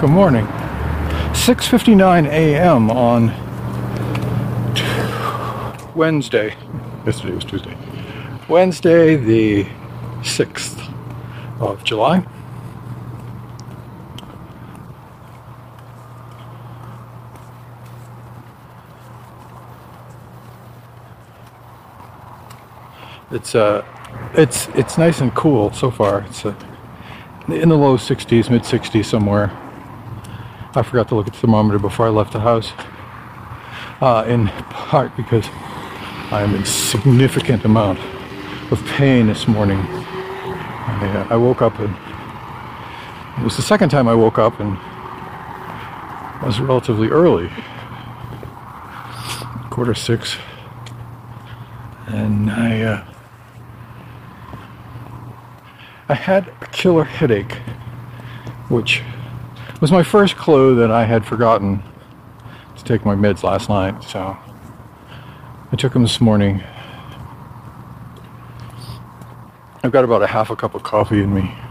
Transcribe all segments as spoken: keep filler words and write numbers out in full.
Good morning. six fifty-nine a m on Wednesday. Yesterday was Tuesday. Wednesday, the sixth of July. It's uh, it's it's nice and cool so far. It's uh, in the low sixties, mid sixties somewhere. I forgot to look at the thermometer before I left the house. Uh, in part because I am in significant amount of pain this morning. I, uh, I woke up and it was the second time I woke up, and it was relatively early, quarter six, and I uh, I had a killer headache, which was my first clue that I had forgotten to take my meds last night. So I took them this morning. I've got about a half a cup of coffee in me,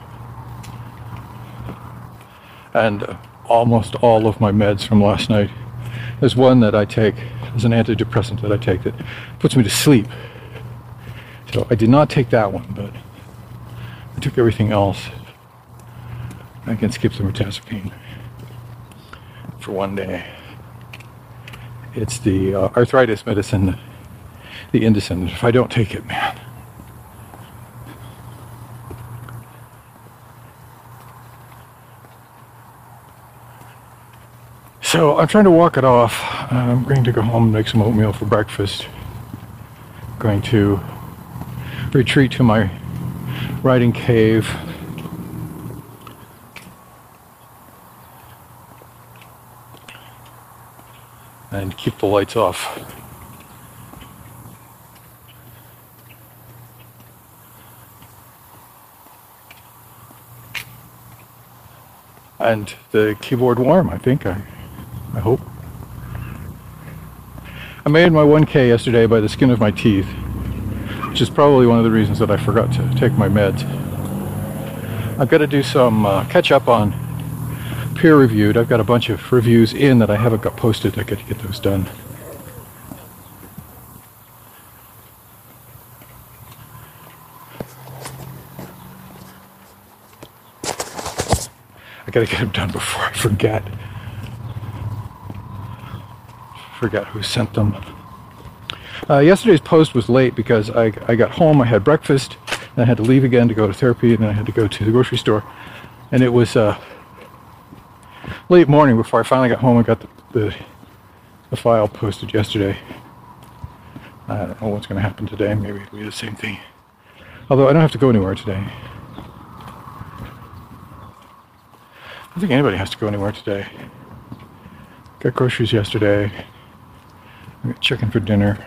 and uh, almost all of my meds from last night. There's one that I take as an antidepressant that I take that puts me to sleep. So I did not take that one, but I took everything else. I can skip the mirtazapine for one day. It's the uh, arthritis medicine, the Indocin. If I don't take it, man. So I'm trying to walk it off. I'm going to go home and make some oatmeal for breakfast. I'm going to retreat to my writing cave. And keep the lights off. And the keyboard warm, I think. I, I hope. I made my one K yesterday by the skin of my teeth, which is probably one of the reasons that I forgot to take my meds. I've got to do some uh, catch up on peer reviewed. I've got a bunch of reviews in that I haven't got posted. I got to get those done. I got to get them done before I forget. Forget who sent them. Uh, yesterday's post was late because I, I got home, I had breakfast, and I had to leave again to go to therapy, and then I had to go to the grocery store. And it was uh, late morning before I finally got home and got the, the, the file posted yesterday. I don't know what's going to happen today. Maybe it'll be the same thing. Although I don't have to go anywhere today. I don't think anybody has to go anywhere today. Got groceries yesterday. I got chicken for dinner.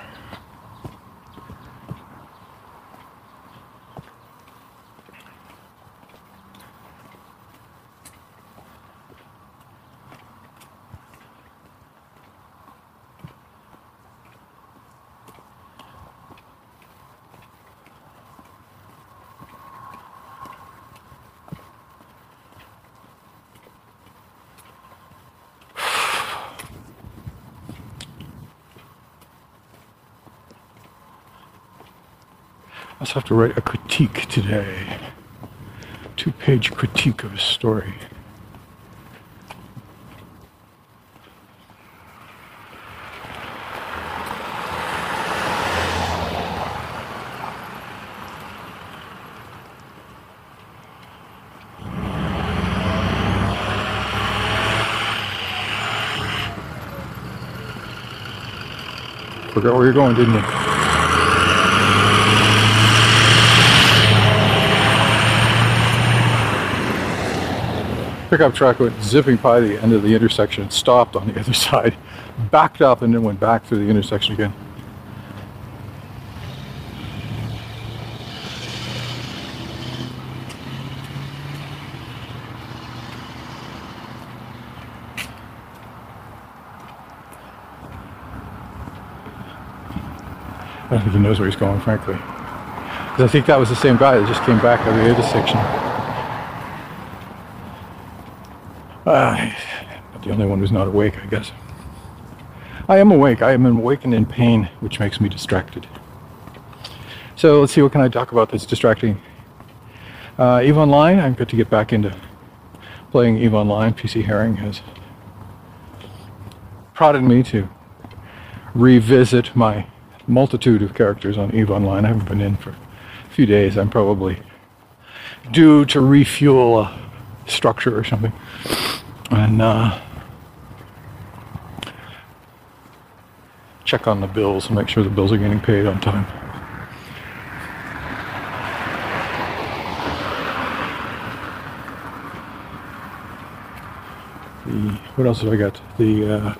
I also have to write a critique today. Two-page critique of a story. Forgot where you're going, didn't you? Pickup truck went zipping by the end of the intersection, stopped on the other side, backed up, and then went back through the intersection again. I don't think he knows where he's going, frankly. Because I think that was the same guy that just came back out of the intersection. Uh, not the only one who's not awake, I guess. I am awake. I am awake and in pain, which makes me distracted. So let's see, what can I talk about that's distracting? Uh, EVE Online, I've got to get back into playing EVE Online. P C Herring has prodded me to revisit my multitude of characters on EVE Online. I haven't been in for a few days. I'm probably due to refuel a structure or something. And uh, check on the bills and make sure the bills are getting paid on time. The, what else have I got? The uh,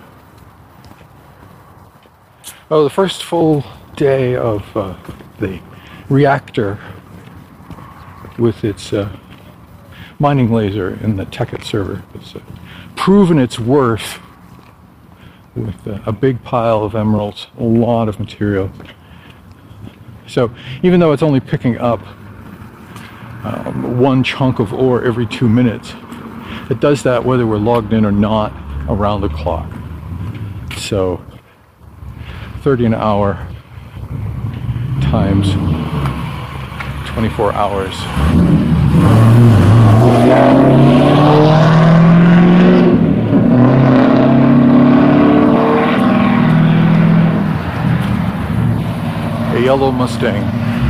oh, the first full day of uh, the reactor with its uh, mining laser in the Tekkit server. It's uh, proven its worth with uh, a big pile of emeralds, a lot of material. So even though it's only picking up um, one chunk of ore every two minutes, it does that whether we're logged in or not around the clock. So thirty an hour times twenty-four hours. A yellow Mustang.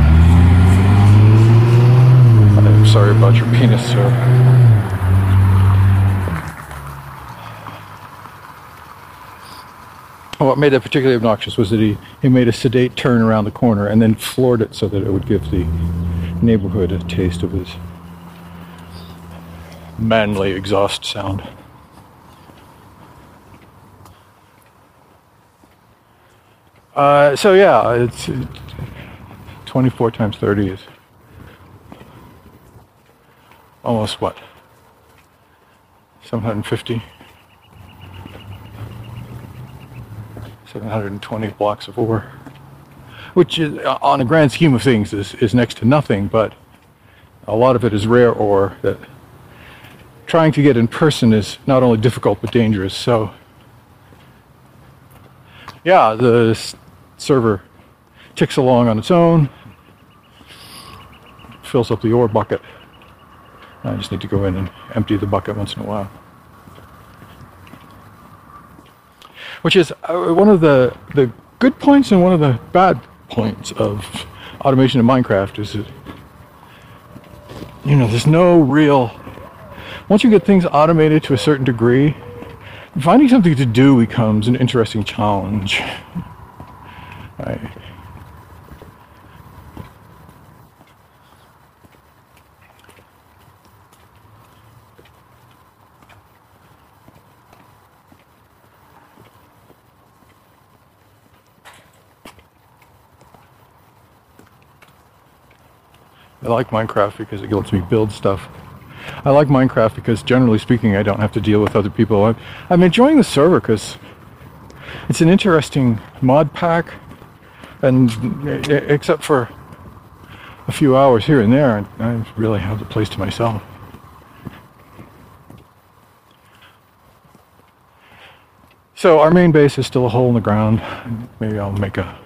I'm sorry about your penis, sir. What made that particularly obnoxious was that he, he made a sedate turn around the corner and then floored it so that it would give the neighborhood a taste of his manly exhaust sound. Uh, so yeah, it's it, twenty-four times thirty is almost what? seven hundred fifty? seven hundred twenty blocks of ore, which is, on a grand scheme of things, is, is next to nothing, but a lot of it is rare ore that trying to get in person is not only difficult but dangerous. So yeah, the s- server ticks along on its own, fills up the ore bucket. I just need to go in and empty the bucket once in a while. Which is uh, one of the, the good points and one of the bad points of automation in Minecraft is that, you know, there's no real... Once you get things automated to a certain degree, finding something to do becomes an interesting challenge. Right. I like Minecraft because it lets me build stuff. I like Minecraft because, generally speaking, I don't have to deal with other people. I'm, I'm enjoying the server because it's an interesting mod pack, and except for a few hours here and there, I really have the place to myself. So our main base is still a hole in the ground. Maybe I'll make a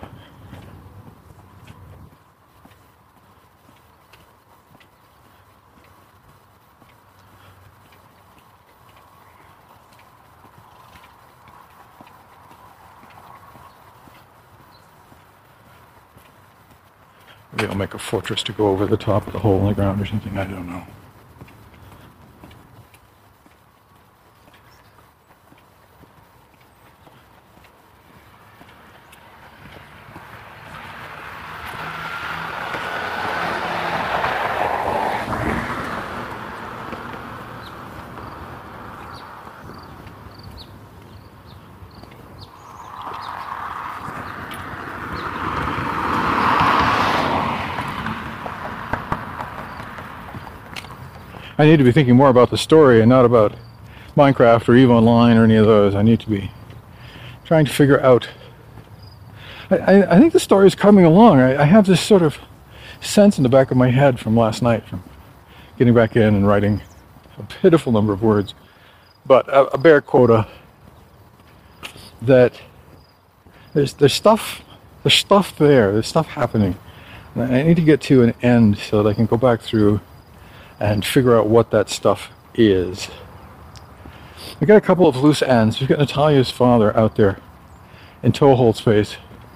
Maybe I'll make a fortress to go over the top of the hole in the ground or something. I don't know. I need to be thinking more about the story and not about Minecraft or EVE Online or any of those. I need to be trying to figure out... I, I, I think the story is coming along. I, I have this sort of sense in the back of my head from last night, from getting back in and writing a pitiful number of words, but a, a bare quota that there's there's stuff there's stuff there, there's stuff happening. And I need to get to an end so that I can go back through and figure out what that stuff is. We got a couple of loose ends. We've got Natalia's father out there in toehold space.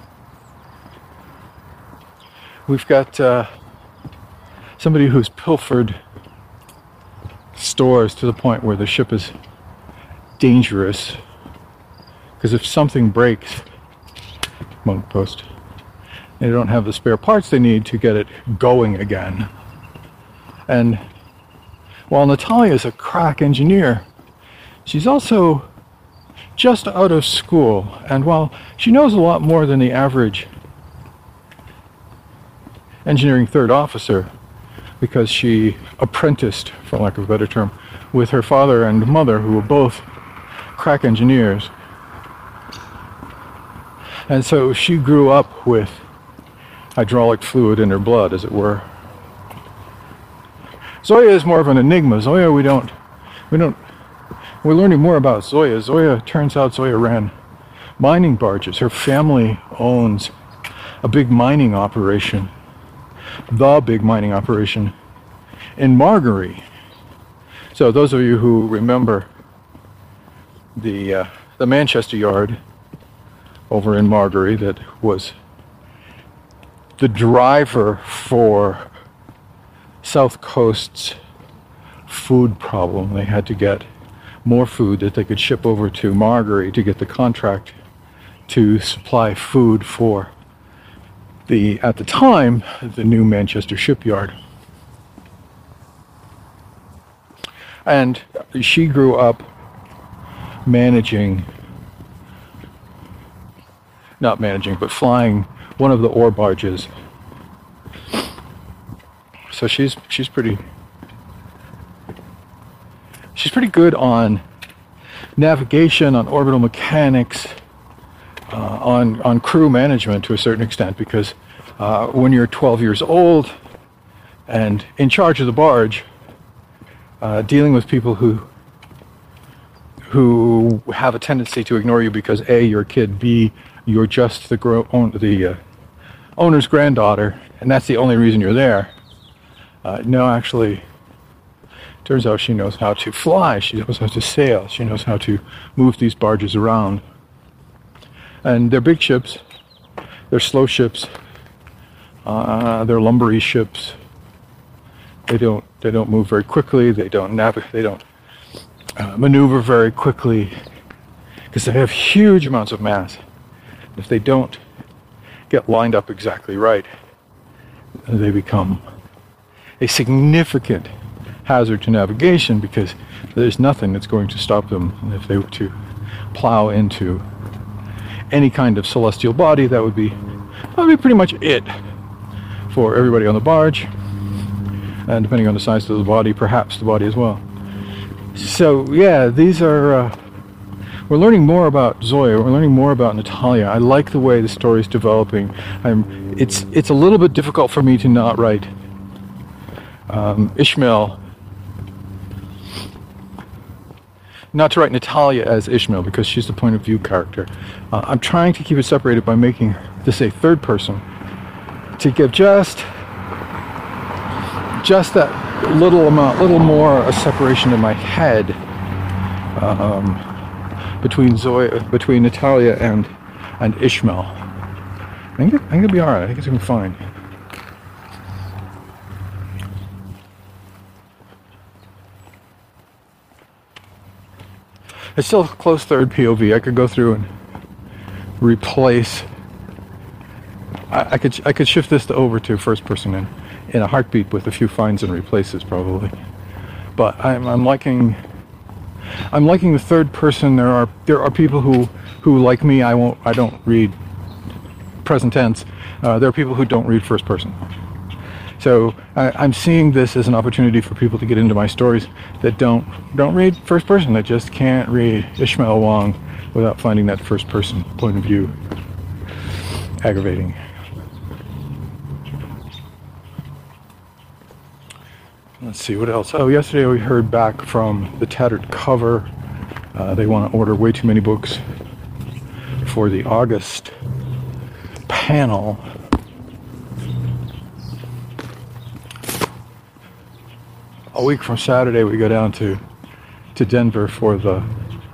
We've got uh, somebody who's pilfered stores to the point where the ship is dangerous. Because if something breaks, Monk Post, they don't have the spare parts they need to get it going again. And while Natalia is a crack engineer, she's also just out of school. And while she knows a lot more than the average engineering third officer, because she apprenticed, for lack of a better term, with her father and mother, who were both crack engineers. And so she grew up with hydraulic fluid in her blood, as it were. Zoya is more of an enigma. Zoya, we don't, we don't, we're learning more about Zoya. Zoya, turns out Zoya ran mining barges. Her family owns a big mining operation, the big mining operation in Margaree. So those of you who remember the uh, the Manchester Yard over in Margaree, that was the driver for South Coast's food problem. They had to get more food that they could ship over to Margaree to get the contract to supply food for the, at the time, the new Manchester shipyard. And she grew up managing, not managing, but flying one of the ore barges. So she's she's pretty she's pretty good on navigation, on orbital mechanics, uh, on on crew management to a certain extent, because uh, when you're twelve years old and in charge of the barge, uh, dealing with people who who have a tendency to ignore you because A, you're a kid, B, you're just the gro- own, the uh, owner's granddaughter, and that's the only reason you're there. Uh, no, actually, turns out she knows how to fly, she knows how to sail, she knows how to move these barges around. And they're big ships, they're slow ships, uh, they're lumbery ships. They don't they don't move very quickly, they don't navigate, they don't uh, maneuver very quickly, because they have huge amounts of mass. If they don't get lined up exactly right, they become a significant hazard to navigation, because there's nothing that's going to stop them if they were to plow into any kind of celestial body. That would be that would be pretty much it for everybody on the barge, and depending on the size of the body, perhaps the body as well. So yeah, these are uh, we're learning more about Zoya, we're learning more about Natalia. I like the way the story is developing. I'm it's it's a little bit difficult for me to not write Um, Ishmael, not to write Natalia as Ishmael, because she's the point of view character. Uh, I'm trying to keep it separated by making this a third person, to give just just that little amount, little more a separation in my head um, between Zoya, between Natalia and and Ishmael. I think, it, I think it'll be all right. I think it's gonna be fine. It's still a close third P O V. I could go through and replace. I, I could I could shift this to over to first person in, in a heartbeat with a few finds and replaces probably. But I'm I'm liking I'm liking the third person. There are there are people who who like me. I won't I don't read present tense. Uh, there are people who don't read first person. So I, I'm seeing this as an opportunity for people to get into my stories that don't don't read first person, that just can't read Ishmael Wong without finding that first person point of view aggravating. Let's see what else. Oh, yesterday we heard back from the Tattered Cover. Uh, they want to order way too many books for the August panel. A week from Saturday, we go down to to Denver for the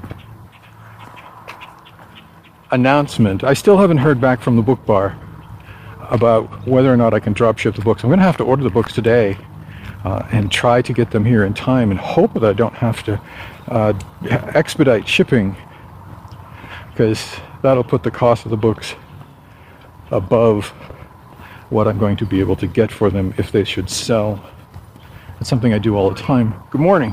announcement. I still haven't heard back from the book bar about whether or not I can drop ship the books. I'm going to have to order the books today uh, and try to get them here in time and hope that I don't have to uh, expedite shipping, because that'll put the cost of the books above what I'm going to be able to get for them if they should sell. It's something I do all the time. Good morning.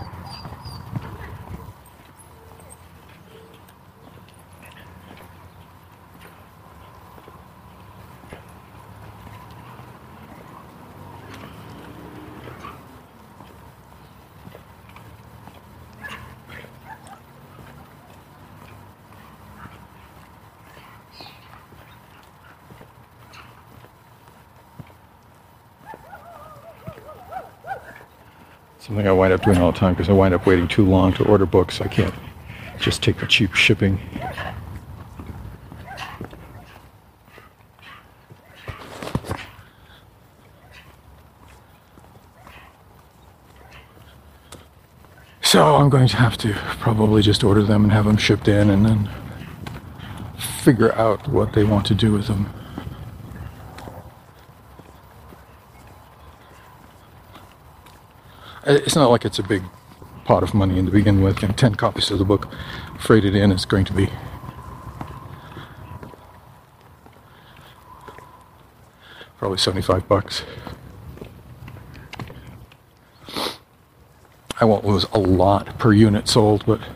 Something I wind up doing all the time because I wind up waiting too long to order books. I can't just take the cheap shipping. So I'm going to have to probably just order them and have them shipped in and then figure out what they want to do with them. It's not like it's a big pot of money to begin with, and ten copies of the book freighted in is going to be probably seventy-five bucks. I won't lose a lot per unit sold, but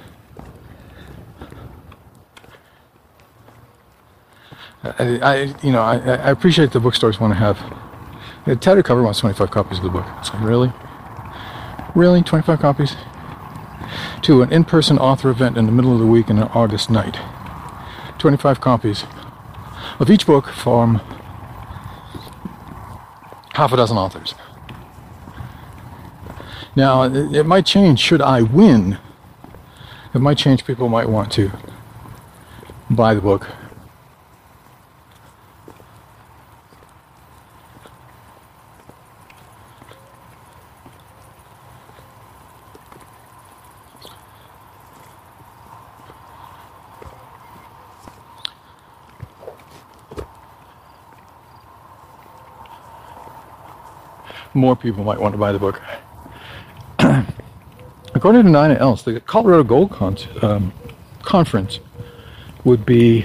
I, I you know, I, I appreciate the bookstores want to have. The Tattered Cover wants twenty-five copies of the book. It's like, really? Really? twenty-five copies? To an in-person author event in the middle of the week in an August night. twenty-five copies of each book from half a dozen authors. Now, it, it might change should I win. It might change. People might want to buy the book. More people might want to buy the book. According to Nina Else, the Colorado Gold Con- um, Conference would be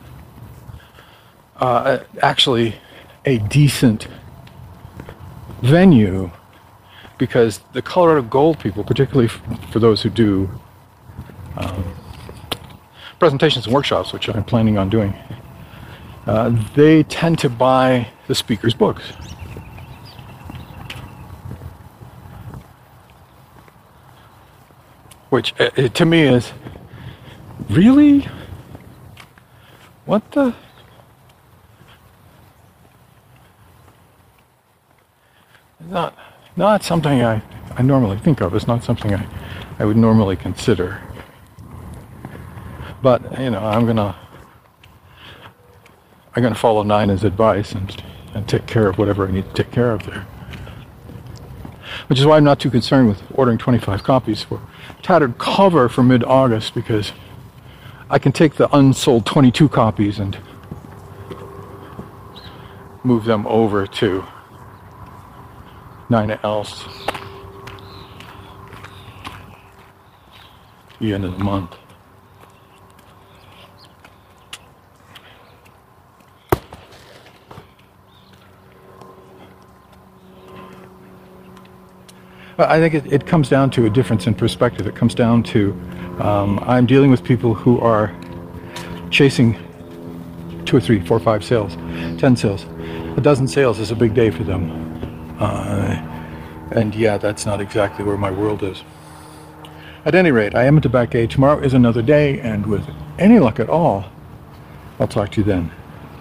uh, actually a decent venue, because the Colorado Gold people, particularly f- for those who do um, presentations and workshops, which I'm planning on doing, uh, they tend to buy the speakers' books. Which uh, to me is, really? What the? Not, not something I, I normally think of. It's not something I, I would normally consider. But, you know, I'm gonna, I'm gonna follow Nina's advice and, and take care of whatever I need to take care of there. Which is why I'm not too concerned with ordering twenty-five copies for Tattered Cover for mid-August, because I can take the unsold twenty-two copies and move them over to Nina Else the end of the month. I think it, it comes down to a difference in perspective. It comes down to um, I'm dealing with people who are chasing two or three, four, five sales, ten sales. A dozen sales is a big day for them. Uh, and yeah, that's not exactly where my world is. At any rate, I am at the back gate. Tomorrow is another day, and with any luck at all, I'll talk to you then.